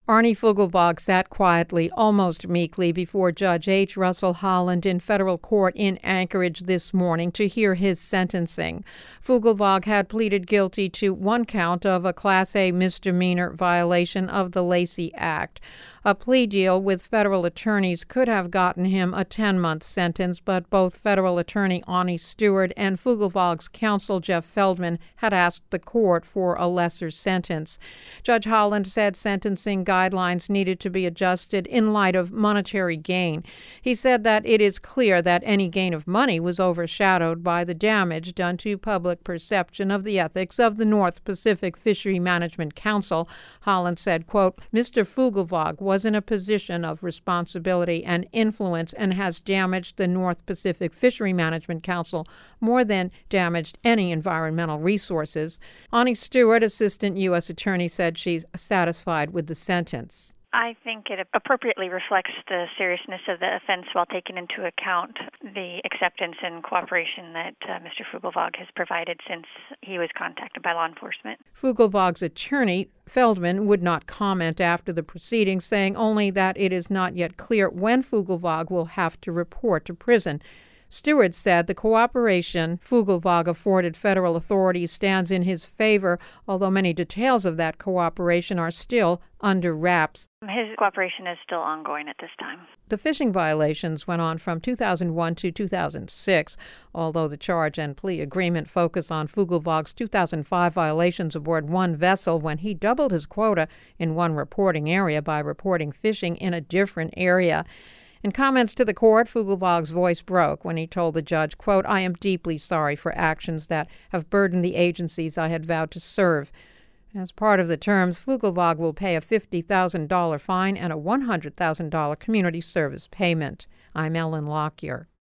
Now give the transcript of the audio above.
Arnie Fugelwag sat quietly, almost meekly, before Judge H. Russell Holland in federal court in Anchorage this morning to hear his sentencing. Fugelwag had pleaded guilty to one count of a Class A misdemeanor violation of the Lacey Act. A plea deal with federal attorneys could have gotten him a 10-month sentence, but both federal attorney Ani Stewart and Fugelwag's counsel Jeff Feldman had asked the court for a lesser sentence. Judge Holland said sentencing guidelines needed to be adjusted in light of monetary gain. He said that it is clear that any gain of money was overshadowed by the damage done to public perception of the ethics of the North Pacific Fishery Management Council. Holland said, quote, Mr. Fugelwag was in a position of responsibility and influence and has damaged the North Pacific Fishery Management Council more than damaged any environmental resources. Ani Stewart, assistant U.S. attorney, said she's satisfied with the sentence. I think it appropriately reflects the seriousness of the offense while taking into account the acceptance and cooperation that Mr. Fugelwag has provided since he was contacted by law enforcement. Fugelwag's attorney, Feldman, would not comment after the proceedings, saying only that it is not yet clear when Fugelwag will have to report to prison. Stewart said the cooperation Fugelwag afforded federal authorities stands in his favor, although many details of that cooperation are still under wraps. His cooperation is still ongoing at this time. The fishing violations went on from 2001 to 2006, although the charge and plea agreement focus on Fugelwag's 2005 violations aboard one vessel when he doubled his quota in one reporting area by reporting fishing in a different area. In comments to the court, Fugelwag's voice broke when he told the judge, quote, I am deeply sorry for actions that have burdened the agencies I had vowed to serve. As part of the terms, Fugelwag will pay a $50,000 fine and a $100,000 community service payment. I'm Ellen Lockyer.